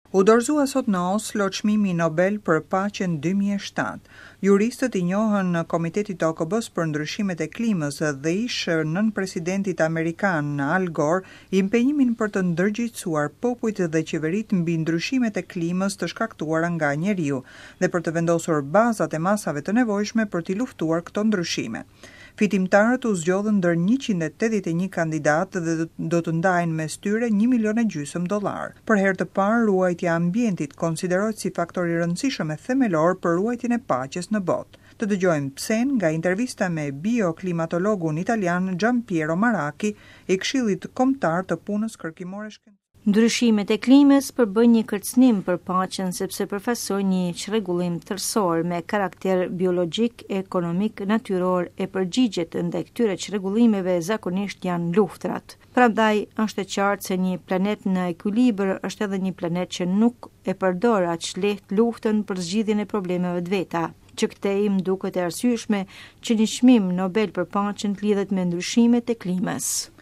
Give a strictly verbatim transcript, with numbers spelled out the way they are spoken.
U dorëzua sot në Oslo çmimi Nobel për paqen dy mijë e shtatë. Juristët i njohën në Komitetit të O K B-s për ndryshimet e klimës dhe ish nën presidentit amerikan Al Gore impenjimin për të ndërgjegjësuar popujt dhe qeveritë mbi ndryshimet e klimës të shkaktuara nga njeriu dhe për të vendosur bazat e masave të nevojshme për t'i luftuar këto ndryshime. Fitimtarët u zgjodhën ndër njëqind e tetëdhjetë e një kandidatë dhe do të ndajnë mes tyre një milion e gjysmë dollar. Për herë të parë, ruajtja e ambientit konsiderohet si faktor i rëndësishëm e themelor për ruajtjen e paqes në botë. Të dëgjojmë pse nga intervista me bioklimatologun italian Giampiero Maracchi i Këshillit Kombëtar të Punës Kërkimore Shkencore. Ndryshimet e klimës përbën një kërcënim për paqen sepse përfaqësojnë një çrregullim tërësor me karakter biologjik, ekonomik, natyror e përgjigjet ndaj këtyre çrregullimeve zakonisht janë luftrat. Prandaj është e qartë se një planet në ekuilibër është edhe një planet që nuk e përdor aq lehtë luftën për zgjidhjen e problemeve të veta. Që këtej më duket e arsyeshme që një çmim Nobel për paqen lidhet me ndryshimet e klimës.